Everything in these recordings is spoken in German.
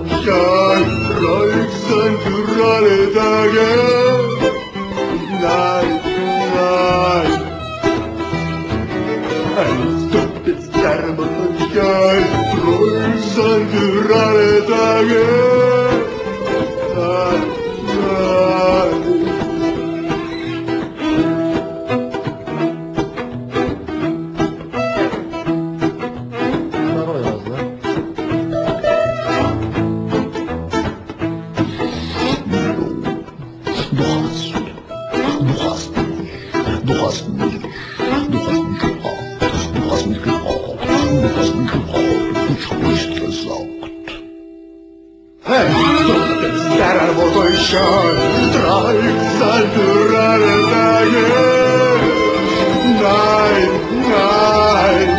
Sonnenschein trägt sein für alle Tage. Nein, nein, ein Stopp ist der Sonnenschein trägt sein für alle Tage. Nein, nein. Sonnenschein trägt sein für alle Tage. Nein, nein.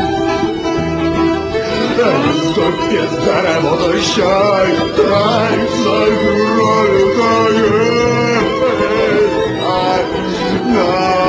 Es kommt jetzt der Sonnenschein trägt sein für alle Tage. Nein, nein.